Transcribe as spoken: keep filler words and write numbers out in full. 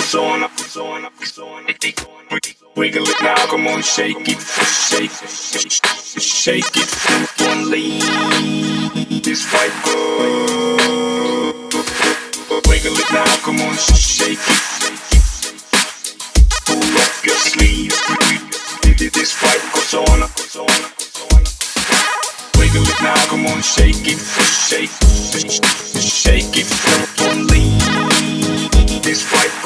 persona, persona, persona. Wiggle it now, come on, shake it, shake, shake, shake it. Don't leave this white girl. Wiggle it now, come on, shake it. Pull up your sleeves, this white persona, persona, persona. Wiggle it now, come on, shake it, shake, shake it. Don't leave this white